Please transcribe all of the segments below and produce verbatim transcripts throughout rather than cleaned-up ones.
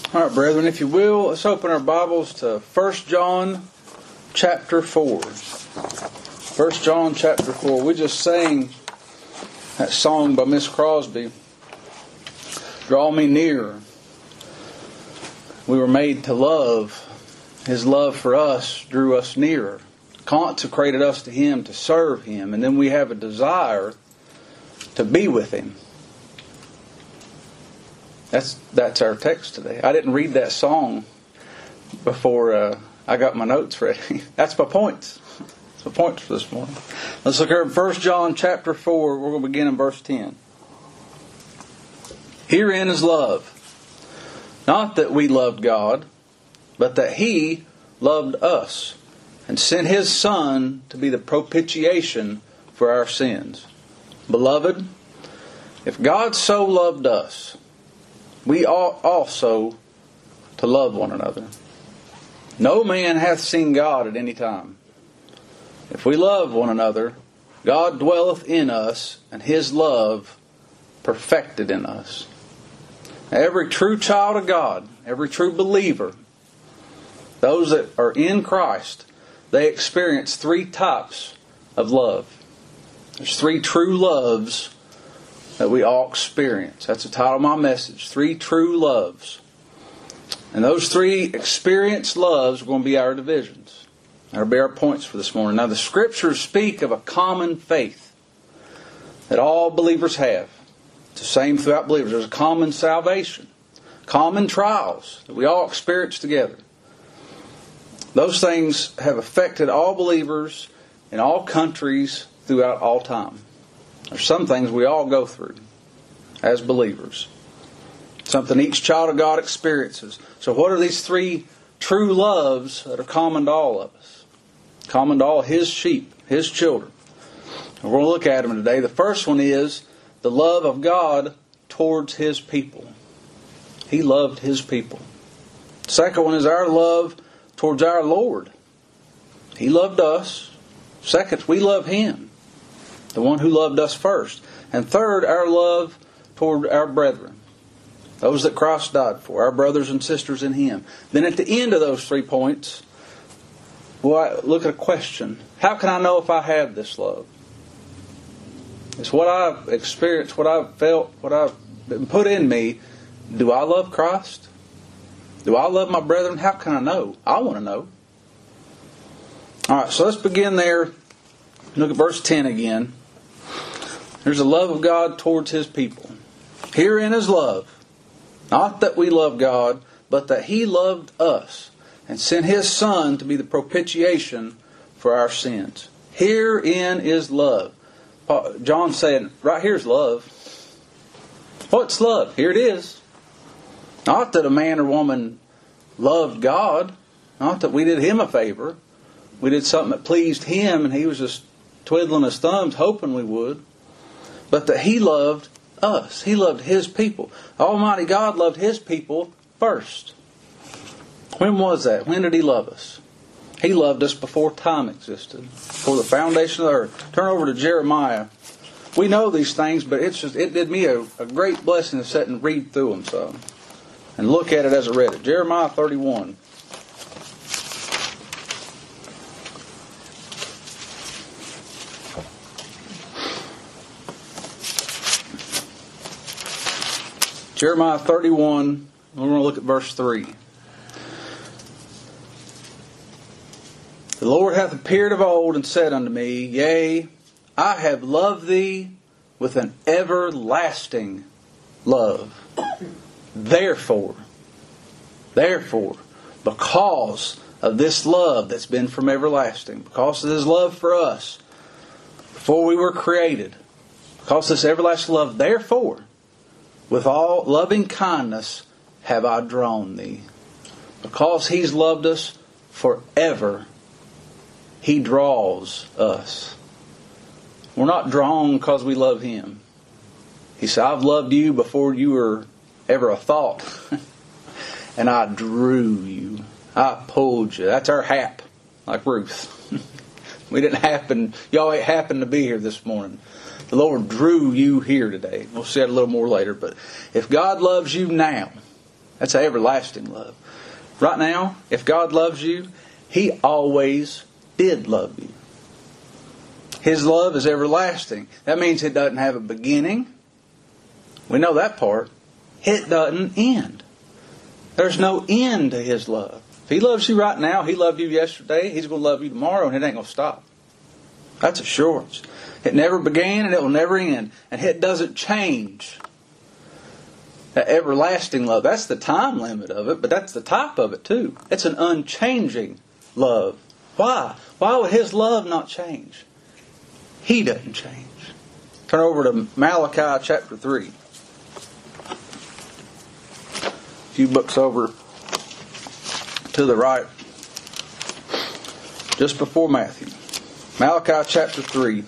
All right, brethren, if you will, let's open our Bibles to First John chapter four. First John chapter four. We just sang that song by Miss Crosby, Draw Me Nearer. We were made to love. His love for us drew us nearer, consecrated us to Him, to serve Him, and then we have a desire to be with Him. That's that's our text today. I didn't read that song before uh, I got my notes ready. That's my points. That's my points for this morning. Let's look here at First John chapter four. We're going to begin in verse ten. Herein is love, not that we loved God, but that He loved us and sent His Son to be the propitiation for our sins. Beloved, if God so loved us, we ought also to love one another. No man hath seen God at any time. If we love one another, God dwelleth in us, and His love perfected in us. Now, every true child of God, every true believer, those that are in Christ, they experience three types of love. There's three true loves that we all experience. That's the title of my message. Three true loves. And those three experienced loves are going to be our divisions. That'll be our points for this morning. Now the Scriptures speak of a common faith that all believers have. It's the same throughout believers. There's a common salvation. Common trials that we all experience together. Those things have affected all believers in all countries throughout all time. There's some things we all go through as believers. Something each child of God experiences. So what are these three true loves that are common to all of us? Common to all His sheep, His children. And we're going to look at them today. The first one is the love of God towards His people. He loved His people. The second one is our love towards our Lord. He loved us. Second, we love Him, the one who loved us first. And third, our love toward our brethren, those that Christ died for, our brothers and sisters in Him. Then at the end of those three points, well, I look at a question. How can I know if I have this love? It's what I've experienced, what I've felt, what I've been put in me. Do I love Christ? Do I love my brethren? How can I know? I want to know. All right, so let's begin there. Look at verse ten again. There's the love of God towards His people. Herein is love, not that we love God, but that He loved us and sent His Son to be the propitiation for our sins. Herein is love. John saying, right here's love. What's love? Here it is. Not that a man or woman loved God. Not that we did Him a favor. We did something that pleased Him and He was just twiddling His thumbs hoping we would. But that He loved us. He loved His people. Almighty God loved His people first. When was that? When did He love us? He loved us before time existed. Before the foundation of the earth. Turn over to Jeremiah. We know these things, but it's just it did me a, a great blessing to sit and read through them some. And look at it as I read it. Jeremiah thirty-one. Jeremiah thirty-one, we're going to look at verse three. The Lord hath appeared of old and said unto me, Yea, I have loved thee with an everlasting love. Therefore, therefore, because of this love that's been from everlasting, because of His love for us, before we were created, because of this everlasting love, therefore, with all loving kindness have I drawn thee. Because He's loved us forever, He draws us. We're not drawn because we love Him. He said, I've loved you before you were ever a thought. And I drew you. I pulled you. That's our hap, like Ruth. We didn't happen, y'all ain't happened to be here this morning. The Lord drew you here today. We'll see that a little more later. But if God loves you now, That's an everlasting love. Right now, if God loves you, He always did love you. His love is everlasting. That means it doesn't have a beginning. We know that part. It doesn't end. There's no end to His love. If He loves you right now, He loved you yesterday, He's going to love you tomorrow, and it ain't going to stop. That's assurance. It never began and it will never end. And it doesn't change. That everlasting love, that's the time limit of it, but that's the type of it too. It's an unchanging love. Why? Why would His love not change? He doesn't change. Turn over to Malachi chapter three. A few books over to the right. Just before Matthew. Malachi chapter three.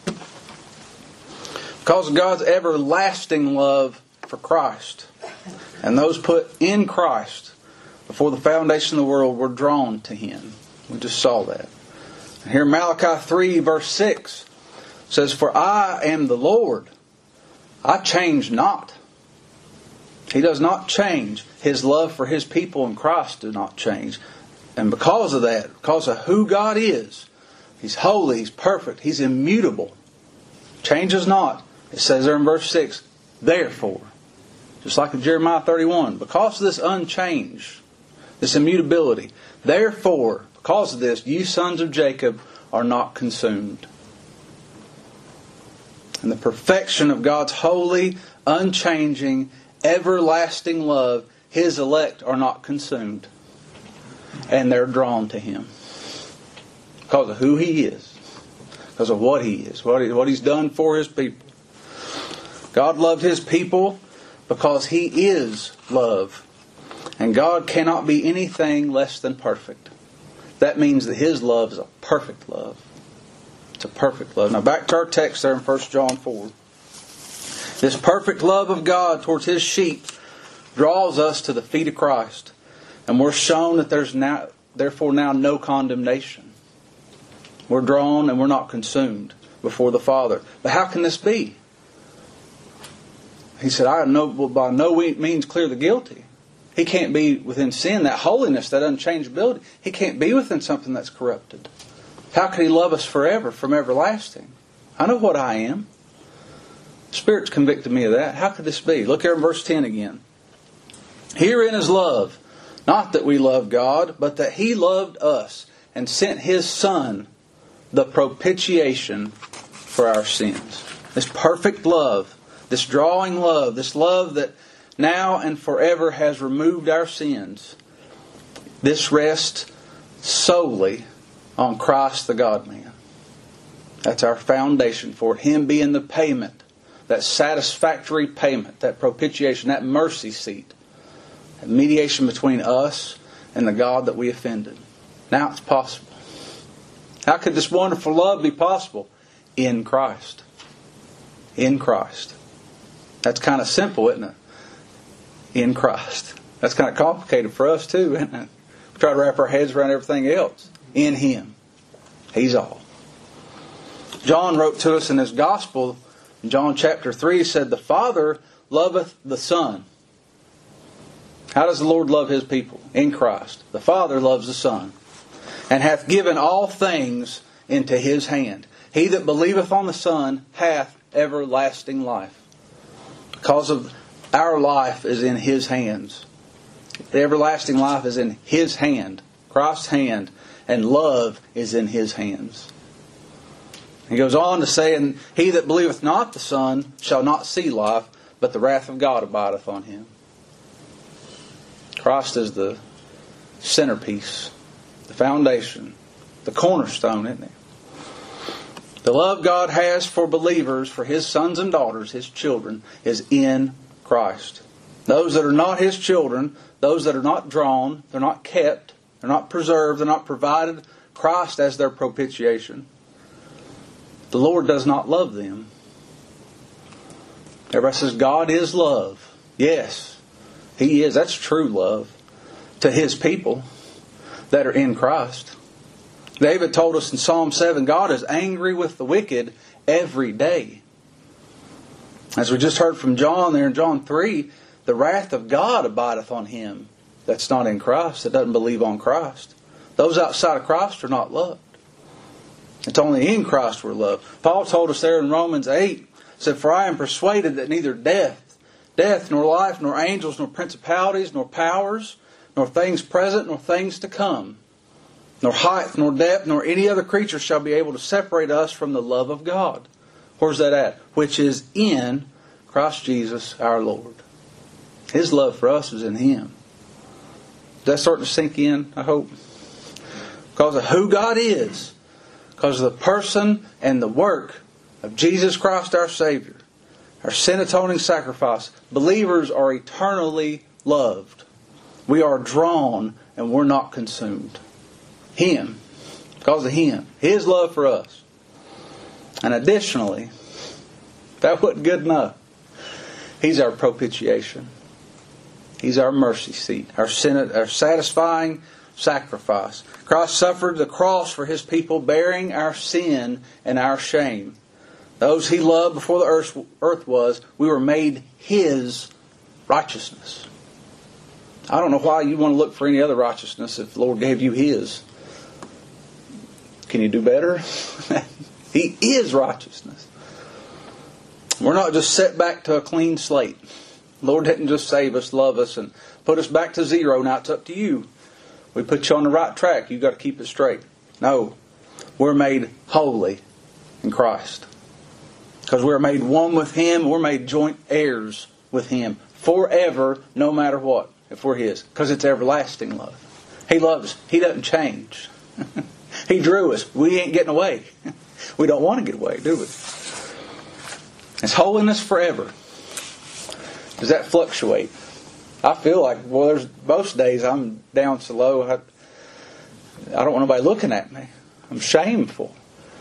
Because of God's everlasting love for Christ, and those put in Christ before the foundation of the world were drawn to Him. We just saw that. And here Malachi three verse six says, "For I am the Lord, I change not." He does not change. His love for His people in Christ does not change. And because of that, because of who God is, He's holy, He's perfect, He's immutable. Changes not. It says there in verse six, "Therefore," just like in Jeremiah thirty-one, because of this unchange, this immutability, "Therefore, because of this, you sons of Jacob are not consumed." And the perfection of God's holy, unchanging, everlasting love, His elect are not consumed. And they're drawn to Him. Because of who He is. Because of what He is. What, he, what He's done for His people. God loved His people because He is love. And God cannot be anything less than perfect. That means that His love is a perfect love. It's a perfect love. Now back to our text there in First John four. This perfect love of God towards His sheep draws us to the feet of Christ. And we're shown that there's now, therefore now no condemnation. We're drawn and we're not consumed before the Father. But how can this be? He said, I know, will by no means clear the guilty. He can't be within sin, that holiness, that unchangeability. He can't be within something that's corrupted. How can He love us forever, from everlasting? I know what I am. The Spirit's convicted me of that. How could this be? Look here in verse ten again. "Herein is love, not that we love God, but that He loved us and sent His Son, the propitiation for our sins." This perfect love, this drawing love, this love that now and forever has removed our sins. This rests solely on Christ the God-man. That's our foundation for it. Him being the payment, that satisfactory payment, that propitiation, that mercy seat, that mediation between us and the God that we offended. Now it's possible. How could this wonderful love be possible? In Christ. In Christ. That's kind of simple, isn't it? In Christ. That's kind of complicated for us too, isn't it? We try to wrap our heads around everything else. In Him. He's all. John wrote to us in his Gospel, in John chapter three, he said, "The Father loveth the Son." How does the Lord love His people? In Christ. The Father loves the Son. "And hath given all things into His hand. He that believeth on the Son hath everlasting life." Because of our life is in His hands. The everlasting life is in His hand. Christ's hand. And love is in His hands. He goes on to say, "And he that believeth not the Son shall not see life, but the wrath of God abideth on him." Christ is the centerpiece, the foundation, the cornerstone, isn't He? The love God has for believers, for His sons and daughters, His children, is in Christ. Those that are not His children, those that are not drawn, they're not kept, they're not preserved, they're not provided Christ as their propitiation. The Lord does not love them. Everybody says God is love. Yes, He is. That's true love to His people that are in Christ. David told us in Psalm seven, God is angry with the wicked every day. As we just heard from John there in John three, the wrath of God abideth on him that's not in Christ, that doesn't believe on Christ. Those outside of Christ are not loved. It's only in Christ we're loved. Paul told us there in Romans eight, said, "For I am persuaded that neither death, death, nor life, nor angels, nor principalities, nor powers, nor things present, nor things to come, nor height, nor depth, nor any other creature shall be able to separate us from the love of God." Where's that at? Which is in Christ Jesus our Lord. His love for us is in Him. Is that starting to sink in, I hope? Because of who God is. Because of the person and the work of Jesus Christ our Savior. Our sin atoning sacrifice. Believers are eternally loved. We are drawn and we're not consumed. Him. Because of Him. His love for us. And additionally, if that wasn't good enough, He's our propitiation. He's our mercy seat. Our, sin, our satisfying sacrifice. Christ suffered the cross for His people, bearing our sin and our shame. Those He loved before the earth, earth was, we were made His righteousness. I don't know why you want to look for any other righteousness if the Lord gave you His. Can you do better? He is righteousness. We're not just set back to a clean slate. The Lord didn't just save us, love us, and put us back to zero. Now it's up to you. We put you on the right track. You've got to keep it straight. No. We're made holy in Christ. Because we're made one with Him. We're made joint heirs with Him. Forever, no matter what. If we're His. Because it's everlasting love. He loves us. He doesn't change. He drew us. We ain't getting away. We don't want to get away, do we? It's holiness forever. Does that fluctuate? I feel like, well, there's most days I'm down so low, I, I don't want nobody looking at me. I'm shameful.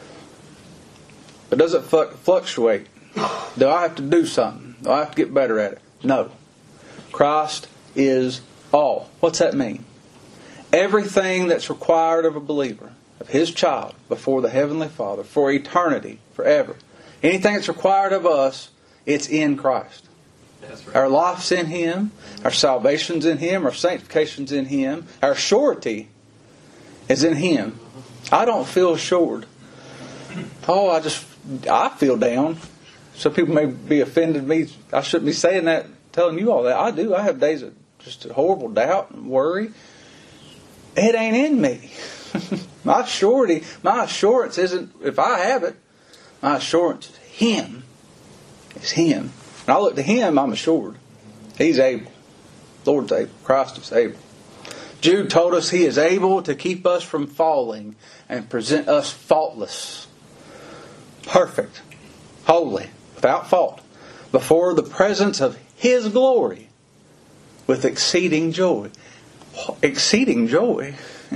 But does it fluctuate? Do I have to do something? Do I have to get better at it? No. Christ is all. What's that mean? Everything that's required of a believer, of His child, before the Heavenly Father, for eternity, forever. Anything that's required of us, it's in Christ. That's right. Our life's in Him. Our salvation's in Him. Our sanctification's in Him. Our surety is in Him. I don't feel assured. Oh, I just, I feel down. Some people may be offended me. I shouldn't be saying that, telling you all that. I do. I have days of just a horrible doubt and worry. It ain't in me. My surety, my assurance isn't if I have it. My assurance is Him. It's Him. When I look to Him, I'm assured. He's able. Lord's able. Christ is able. Jude told us He is able to keep us from falling and present us faultless, perfect, holy, without fault, before the presence of His glory with exceeding joy. Exceeding joy?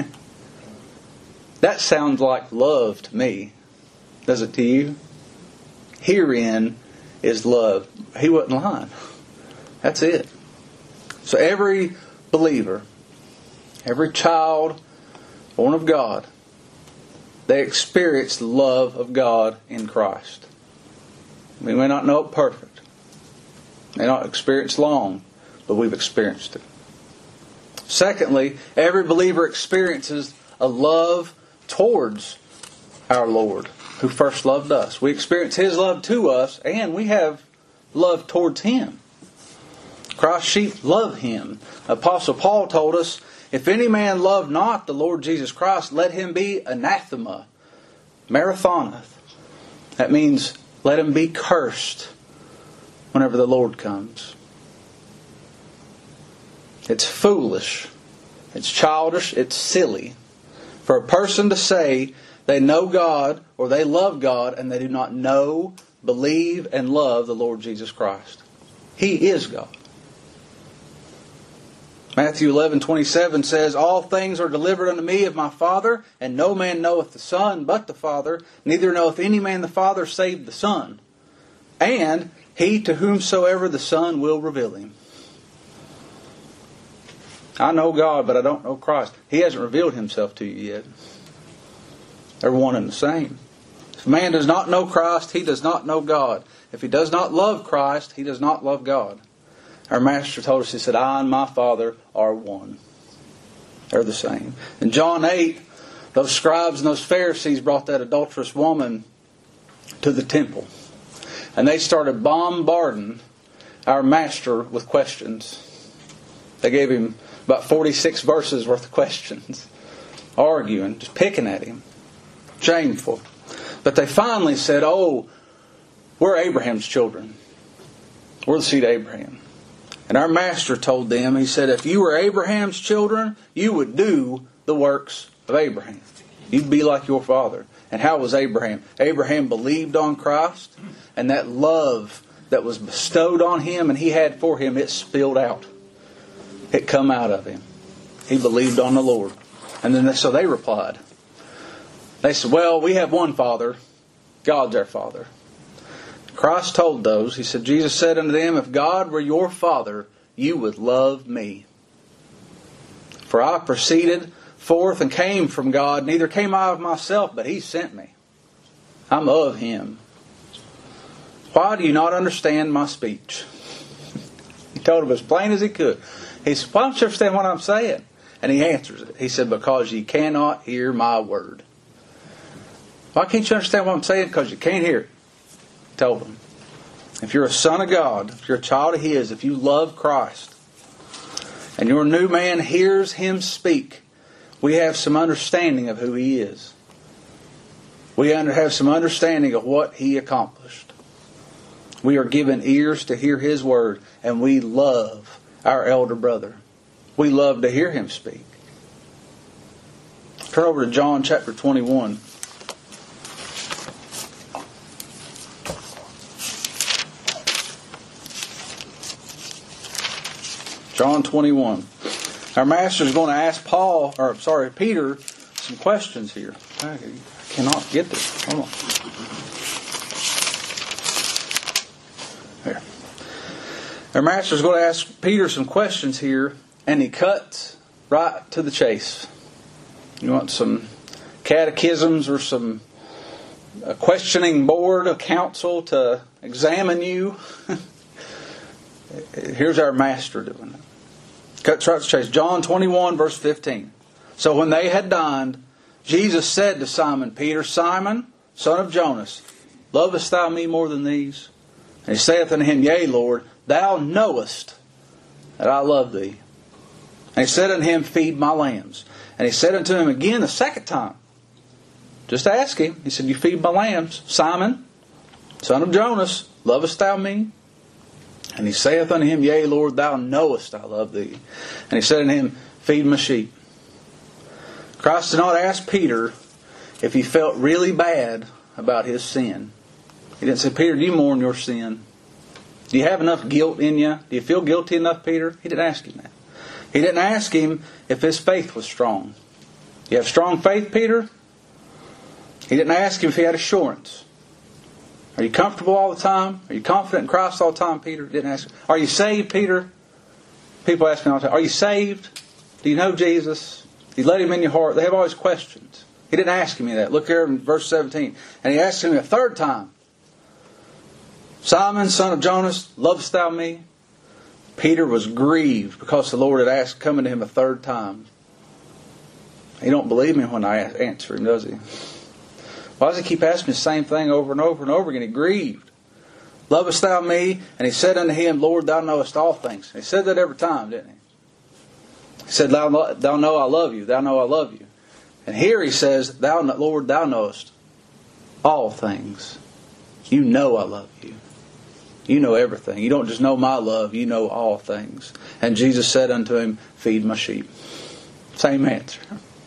That sounds like love to me. Does it to you? Herein is love. He wasn't lying. That's it. So every believer, every child born of God, they experience the love of God in Christ. We may not know it perfect. May not experience long, but we've experienced it. Secondly, every believer experiences a love towards our Lord, who first loved us. We experience His love to us, and we have love towards Him. Christ's sheep love Him. Apostle Paul told us, if any man love not the Lord Jesus Christ, let him be anathema, marathoneth. That means let him be cursed whenever the Lord comes. It's foolish. It's childish. It's silly for a person to say they know God or they love God and they do not know, believe, and love the Lord Jesus Christ. He is God. Matthew eleven twenty-seven says, all things are delivered unto me of my Father, and no man knoweth the Son but the Father, neither knoweth any man the Father save the Son, and he to whomsoever the Son will reveal Him. I know God, but I don't know Christ. He hasn't revealed Himself to you yet. They're one and the same. If a man does not know Christ, he does not know God. If he does not love Christ, he does not love God. Our Master told us, He said, I and my Father are one. They're the same. In John eight, those scribes and those Pharisees brought that adulterous woman to the temple. And they started bombarding our Master with questions. They gave Him about forty-six verses worth of questions. Arguing, just picking at Him. Shameful. But they finally said, oh, we're Abraham's children. We're the seed of Abraham. And our Master told them, He said, if you were Abraham's children, you would do the works of Abraham. You'd be like your father. And how was Abraham? Abraham believed on Christ, and that love that was bestowed on him and He had for him, it spilled out. It come out of him. He believed on the Lord. And then they, so they replied. They said, well, we have one Father. God's our Father. Christ told those, He said, Jesus said unto them, if God were your Father, you would love me. For I proceeded forth and came from God, neither came I of myself, but He sent me. I'm of Him. Why do you not understand my speech? He told them as plain as He could. He said, why don't you understand what I'm saying? And He answers it. He said, because ye cannot hear my word. Why can't you understand what I'm saying? Because you can't hear it. Told them. If you're a son of God, if you're a child of His, if you love Christ, and your new man hears Him speak, we have some understanding of who He is. We have some understanding of what He accomplished. We are given ears to hear His word, and we love our elder brother. We love to hear him speak. Turn over to John chapter twenty-one. John twenty-one. Our Master is going to ask Paul, or sorry, Peter, some questions here. I cannot get this. Hold on. There. Our Master is going to ask Peter some questions here, and he cuts right to the chase. You want some catechisms or some a questioning board, a council to examine you? Here's our Master doing it. Cuts right to the chase. John twenty-one, verse fifteen. So when they had dined, Jesus said to Simon Peter, Simon, son of Jonas, lovest thou me more than these? And he saith unto him, Yea, Lord, thou knowest that I love thee. And he said unto him, Feed my lambs. And he said unto him again the second time, just ask him. He said, You feed my lambs. Simon, son of Jonas, lovest thou me? And he saith unto him, Yea, Lord, thou knowest I love thee. And he said unto him, Feed my sheep. Christ did not ask Peter if he felt really bad about his sin. He didn't say, Peter, do you mourn your sin? Do you have enough guilt in you? Do you feel guilty enough, Peter? He didn't ask him that. He didn't ask him if his faith was strong. You have strong faith, Peter? He didn't ask him if he had assurance. Are you comfortable all the time? Are you confident in Christ all the time, Peter? He didn't ask him. Are you saved, Peter? People ask me all the time, are you saved? Do you know Jesus? Do you let Him in your heart? They have always questions. He didn't ask me that. Look here in verse seventeen. And he asked him a third time, Simon, son of Jonas, lovest thou me? Peter was grieved because the Lord had asked, coming to him a third time. He don't believe me when I answer him, does he? Why does he keep asking the same thing over and over and over again? He grieved. Lovest thou me? And he said unto him, Lord, thou knowest all things. And he said that every time, didn't he? He said, thou, thou know I love you. Thou know I love you. And here he says, Thou, Lord, thou knowest all things. You know I love you. You know everything. You don't just know my love. You know all things. And Jesus said unto him, Feed my sheep. Same answer.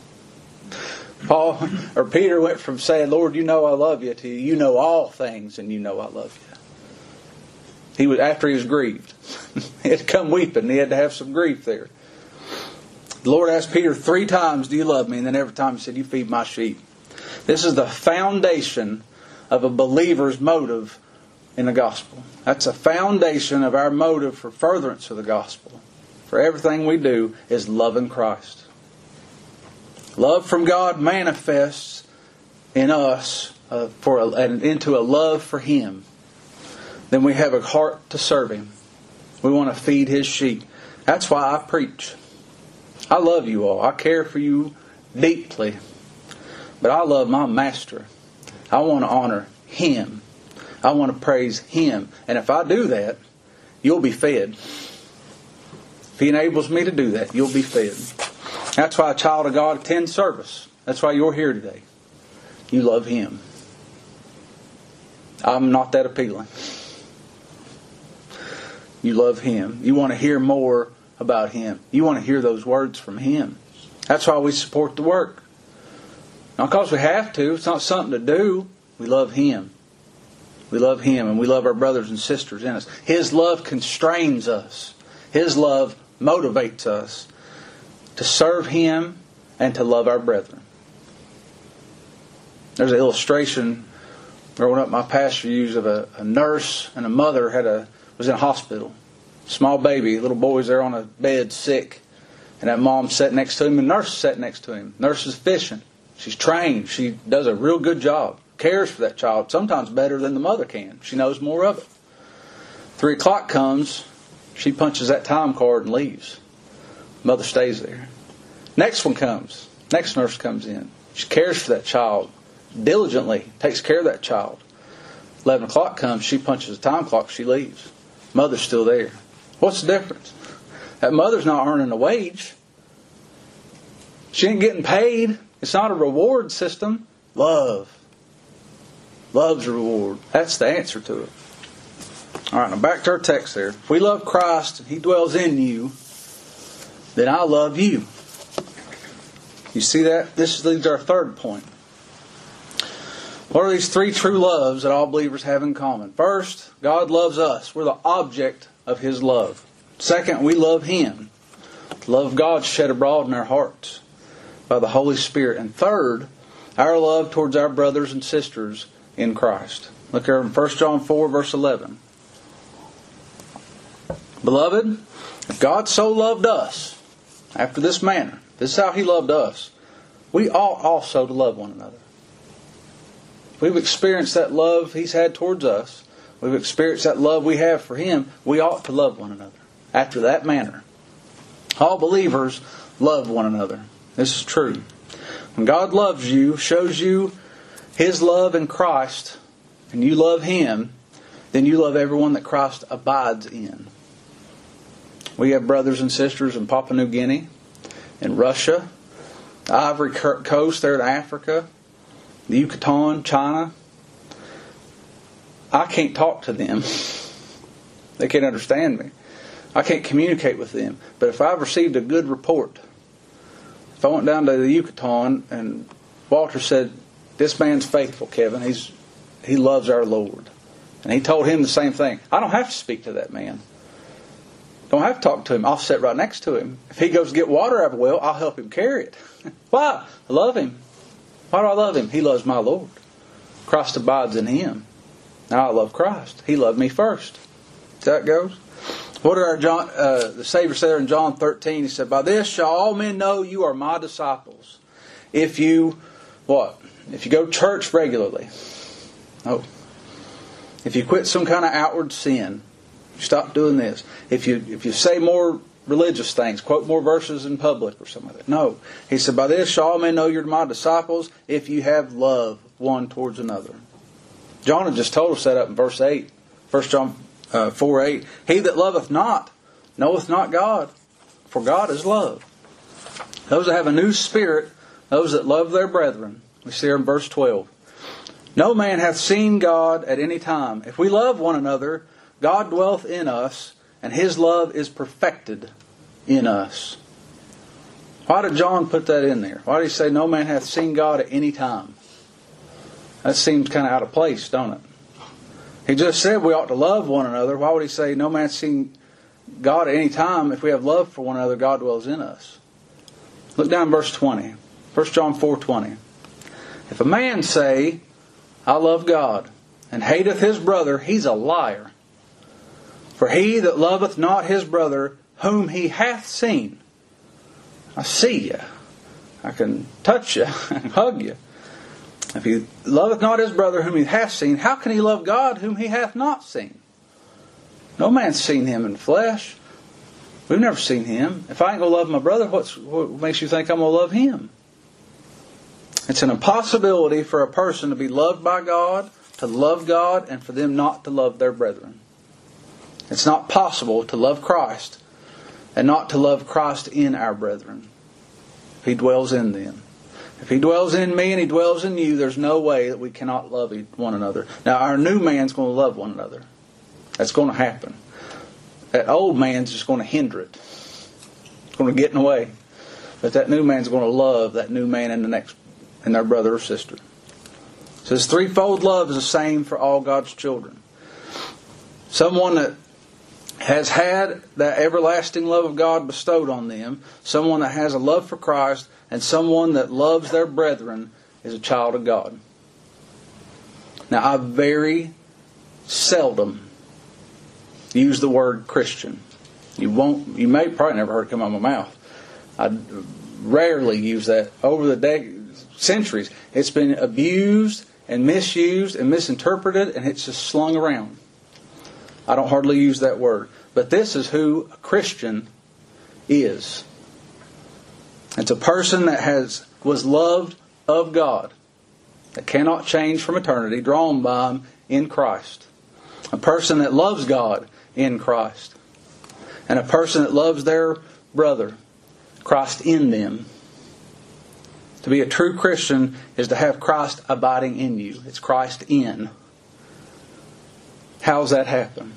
Paul or Peter went from saying, Lord, you know I love you, to you know all things and you know I love you. He was after he was grieved. He had to come weeping. He had to have some grief there. The Lord asked Peter three times, Do you love me? And then every time he said, You feed my sheep. This is the foundation of a believer's motive in the gospel. That's a foundation of our motive for furtherance of the gospel. For everything we do is loving Christ. Love from God manifests in us uh, for a, into a love for Him. Then we have a heart to serve Him. We want to feed His sheep. That's why I preach. I love you all. I care for you deeply. But I love my Master. I want to honor Him. I want to praise Him. And if I do that, you'll be fed. If He enables me to do that, you'll be fed. That's why a child of God attends service. That's why you're here today. You love Him. I'm not that appealing. You love Him. You want to hear more about Him. You want to hear those words from Him. That's why we support the work. Not because we have to. It's not something to do. We love Him. We love Him and we love our brothers and sisters in us. His love constrains us. His love motivates us to serve Him and to love our brethren. There's an illustration growing up my pastor used of a, a nurse and a mother had a was in a hospital. Small baby, little boy's there on a bed sick. And that mom sat next to him and the nurse sat next to him. Nurse is efficient. She's trained. She does a real good job. Cares for that child. Sometimes better than the mother can. She knows more of it. Three o'clock comes. She punches that time card and leaves. Mother stays there. Next one comes. Next nurse comes in. She cares for that child diligently. Takes care of that child. Eleven o'clock comes. She punches the time clock. She leaves. Mother's still there. What's the difference? That mother's not earning a wage. She ain't getting paid. It's not a reward system. Love. Love's a reward. That's the answer to it. Alright, now back to our text there. If we love Christ and He dwells in you, then I love you. You see that? This leads to our third point. What are these three true loves that all believers have in common? First, God loves us. We're the object of His love. Second, we love Him. The love of God shed abroad in our hearts by the Holy Spirit. And third, our love towards our brothers and sisters in Christ. Look here in First John four, verse eleven. Beloved, if God so loved us, after this manner, this is how He loved us, we ought also to love one another. We've experienced that love He's had towards us. We've experienced that love we have for Him. We ought to love one another after that manner. All believers love one another. This is true. When God loves you, shows you His love in Christ, and you love Him, then you love everyone that Christ abides in. We have brothers and sisters in Papua New Guinea, in Russia, the Ivory Coast there in Africa, the Yucatan, China. I can't talk to them. They can't understand me. I can't communicate with them. But if I've received a good report, if I went down to the Yucatan and Walter said, this man's faithful, Kevin. He's he loves our Lord. And he told him the same thing. I don't have to speak to that man. Don't have to talk to him. I'll sit right next to him. If he goes to get water out of a well, I'll help him carry it. Why? I love him. Why do I love him? He loves my Lord. Christ abides in him. Now I love Christ. He loved me first. See how it goes? What did our John, uh, the Savior said in John thirteen? He said, by this shall all men know you are my disciples. If you, what? If you go to church regularly. Oh. If you quit some kind of outward sin. You stop doing this. If you if you say more religious things, quote more verses in public or something like that. No. He said, by this shall all men know you're my disciples if you have love one towards another. John had just told us that up in verse eight. First John uh, four eight. He that loveth not knoweth not God, for God is love. Those that have a new spirit, those that love their brethren. We see here in verse twelve. No man hath seen God at any time. If we love one another, God dwelleth in us, and His love is perfected in us. Why did John put that in there? Why did he say no man hath seen God at any time? That seems kind of out of place, don't it? He just said we ought to love one another. Why would he say no man hath seen God at any time? If we have love for one another, God dwells in us. Look down in verse twenty. First John four twenty. If a man say, I love God, and hateth his brother, he's a liar. For he that loveth not his brother, whom he hath seen. I see you. I can touch you and hug you. If he loveth not his brother, whom he hath seen, how can he love God, whom he hath not seen? No man's seen Him in flesh. We've never seen Him. If I ain't going to love my brother, what's, what makes you think I'm going to love him? It's an impossibility for a person to be loved by God, to love God, and for them not to love their brethren. It's not possible to love Christ and not to love Christ in our brethren. He dwells in them. If He dwells in me and He dwells in you, there's no way that we cannot love one another. Now, our new man's going to love one another. That's going to happen. That old man's just going to hinder it. It's going to get in the way. But that new man's going to love that new man and the next, and their brother or sister. So this threefold love is the same for all God's children. Someone that has had that everlasting love of God bestowed on them, someone that has a love for Christ, and someone that loves their brethren is a child of God. Now, I very seldom use the word Christian. You won't. You may probably never heard it come out of my mouth. I rarely use that. Over the day, centuries, it's been abused and misused and misinterpreted, and it's just slung around. I don't hardly use that word. But this is who a Christian is. It's a person that has was loved of God, that cannot change from eternity, drawn by Him in Christ. A person that loves God in Christ. And a person that loves their brother, Christ in them. To be a true Christian is to have Christ abiding in you. It's Christ in. How does that happen?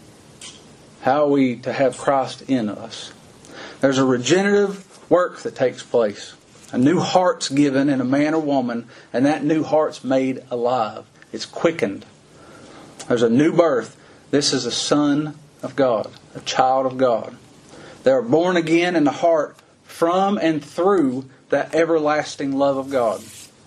How are we to have Christ in us? There's a regenerative work that takes place. A new heart's given in a man or woman, and that new heart's made alive. It's quickened. There's a new birth. This is a son of God, a child of God. They are born again in the heart from and through that everlasting love of God.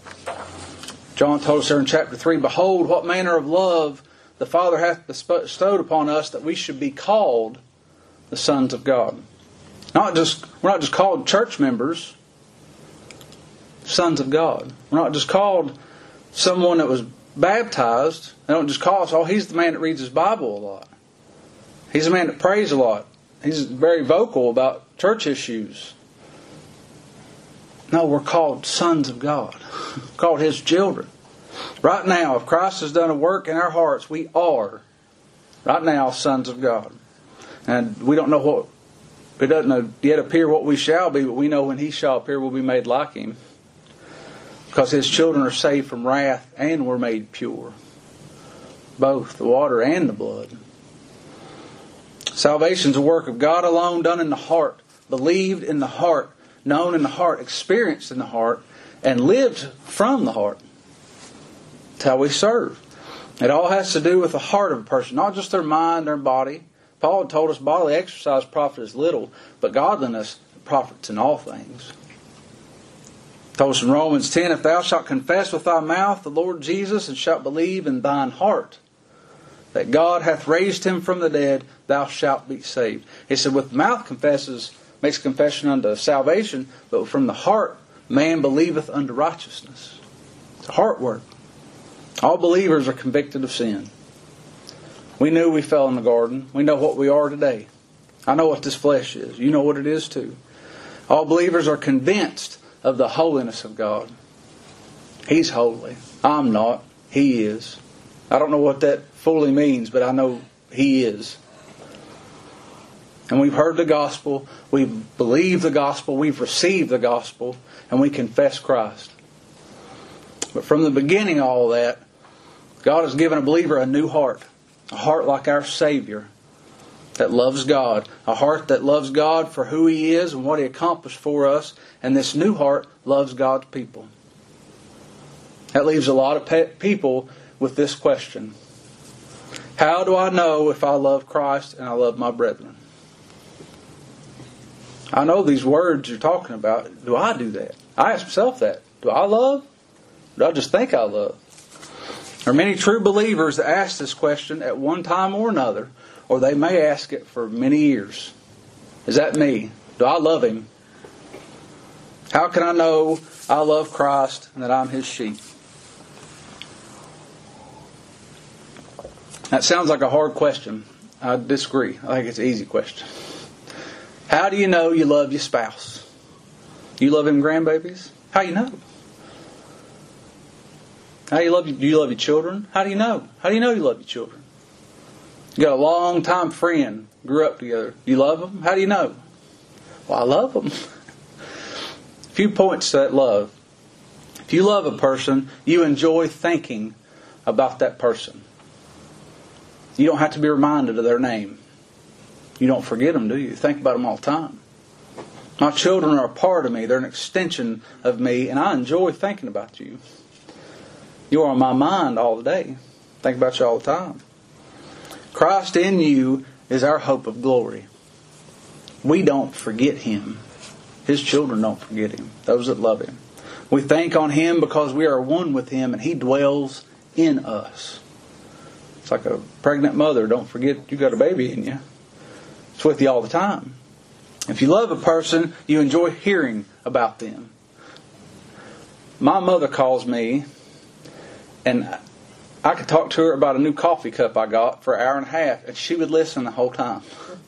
John told us there in chapter three, "Behold, what manner of love the Father hath bestowed upon us, that we should be called the sons of God." Not just we're not just called church members, sons of God. We're not just called someone that was baptized. They don't just call us, oh, he's the man that reads his Bible a lot. He's the man that prays a lot. He's very vocal about church issues. No, we're called sons of God. Called His children. Right now, if Christ has done a work in our hearts, we are, right now, sons of God. And we don't know what, it doesn't yet appear what we shall be, but we know when He shall appear, we'll be made like Him. Because His children are saved from wrath and were made pure. Both the water and the blood. Salvation is a work of God alone, done in the heart, believed in the heart, known in the heart, experienced in the heart, and lived from the heart. That's how we serve. It all has to do with the heart of a person, not just their mind, their body. Paul told us bodily exercise profits little, but godliness profits in all things. He told us in Romans ten, "If thou shalt confess with thy mouth the Lord Jesus, and shalt believe in thine heart that God hath raised Him from the dead, thou shalt be saved." He said, with the mouth confesses, makes confession unto salvation, but from the heart man believeth unto righteousness. It's a heart work. All believers are convicted of sin. We knew we fell in the garden. We know what we are today. I know what this flesh is. You know what it is too. All believers are convinced of the holiness of God. He's holy. I'm not. He is. I don't know what that fully means, but I know He is. And we've heard the gospel, we've believed the gospel, we've received the gospel, and we confess Christ. But from the beginning of all that, God has given a believer a new heart. A heart like our Savior that loves God. A heart that loves God for who He is and what He accomplished for us. And this new heart loves God's people. That leaves a lot of people with this question. How do I know if I love Christ and I love my brethren? I know these words you're talking about. Do I do that? I ask myself that. Do I love? Or do I just think I love? There are many true believers that ask this question at one time or another, or they may ask it for many years. Is that me? Do I love Him? How can I know I love Christ and that I'm His sheep? That sounds like a hard question. I disagree. I think it's an easy question. How do you know you love your spouse? You love them grandbabies? How do you know? How do you love? Do you love your children? How do you know? How do you know you love your children? You got a long time friend, grew up together. You love them? How do you know? Well, I love them. A few points to that love. If you love a person, you enjoy thinking about that person. You don't have to be reminded of their name. You don't forget them, do you? You think about them all the time. My children are a part of me. They're an extension of me, and I enjoy thinking about you. You are on my mind all the day. Think about you all the time. Christ in you is our hope of glory. We don't forget Him. His children don't forget Him. Those that love Him. We think on Him because we are one with Him and He dwells in us. It's like a pregnant mother. Don't forget you got a baby in you. It's with you all the time. If you love a person, you enjoy hearing about them. My mother calls me, and I could talk to her about a new coffee cup I got for an hour and a half, and she would listen the whole time.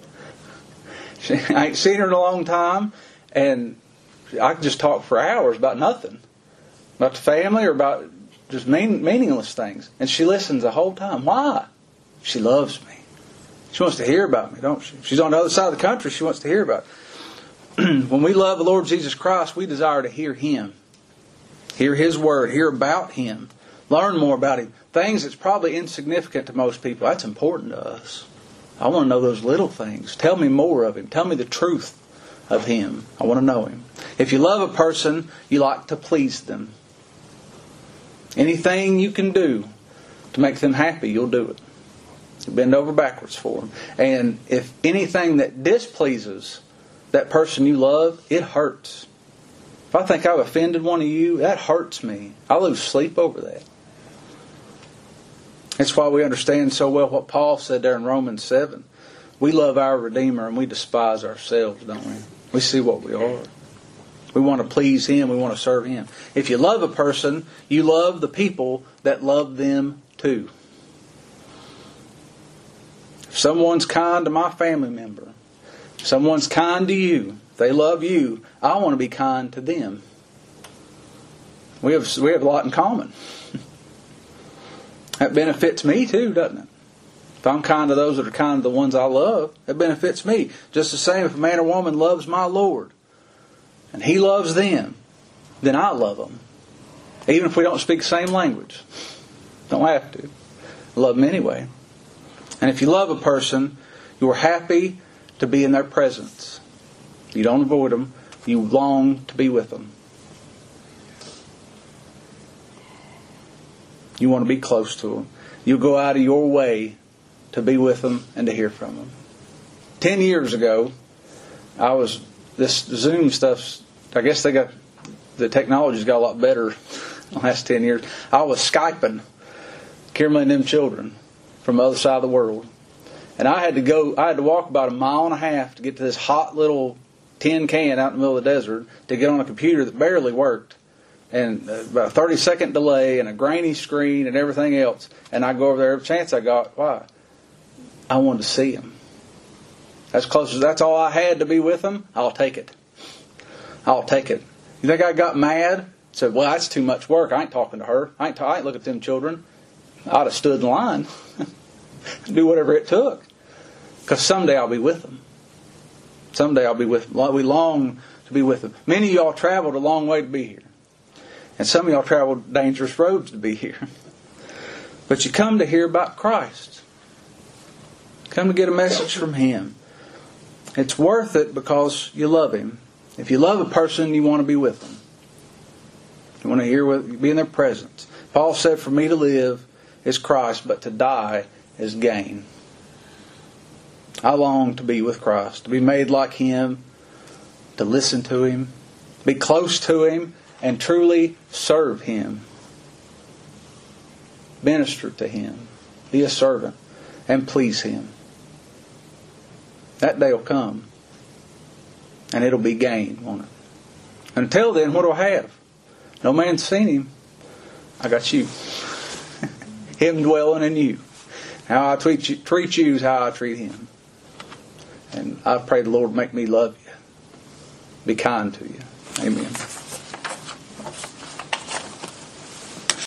She, I ain't seen her in a long time, and I could just talk for hours about nothing. About the family or about just mean, meaningless things. And she listens the whole time. Why? She loves me. She wants to hear about me, don't she? If she's on the other side of the country, she wants to hear about it. When we love the Lord Jesus Christ, we desire to hear Him. Hear His Word. Hear about Him. Learn more about Him. Things that's probably insignificant to most people. That's important to us. I want to know those little things. Tell me more of Him. Tell me the truth of Him. I want to know Him. If you love a person, you like to please them. Anything you can do to make them happy, you'll do it. You bend over backwards for them. And if anything that displeases that person you love, it hurts. If I think I've offended one of you, that hurts me. I lose sleep over that. That's why we understand so well what Paul said there in Romans seven. We love our Redeemer and we despise ourselves, don't we? We see what we are. We want to please Him. We want to serve Him. If you love a person, you love the people that love them too. If someone's kind to my family member, if someone's kind to you, if they love you, I want to be kind to them. We have, we have a lot in common. That benefits me too, doesn't it? If I'm kind to those that are kind to the ones I love, that benefits me. Just the same if a man or woman loves my Lord and He loves them, then I love them. Even if we don't speak the same language. Don't have to. Love them anyway. And if you love a person, you are happy to be in their presence. You don't avoid them. You long to be with them. You want to be close to them. You go out of your way to be with them and to hear from them. Ten years ago, I was, this Zoom stuff, I guess they got, the technology's got a lot better in the last ten years. I was Skyping Kimberly and them children from the other side of the world. And I had to go, I had to walk about a mile and a half to get to this hot little tin can out in the middle of the desert to get on a computer that barely worked. And about a thirty second delay and a grainy screen and everything else. And I go over there every chance I got. Why? I wanted to see Him. That's close as that's all I had to be with Him. I'll take it. I'll take it. You think I got mad? Said, well, that's too much work. I ain't talking to her. I ain't, ta- I ain't looking at them children. I'd have stood in line. Do whatever it took. Because someday I'll be with them. Someday I'll be with them. We long to be with them. Many of y'all traveled a long way to be here. And some of y'all traveled dangerous roads to be here. But you come to hear about Christ. Come to get a message from Him. It's worth it because you love Him. If you love a person, you want to be with them. You want to hear what, be in their presence. Paul said, for me to live is Christ, but to die is gain. I long to be with Christ, to be made like Him, to listen to Him, be close to Him, and truly serve Him. Minister to Him. Be a servant and please Him. That day will come. And it'll be gain, won't it? Until then, what do I have? No man's seen Him. I got you. Him dwelling in you. How I treat you, treat you is how I treat him. And I pray the Lord make me love you. Be kind to you. Amen.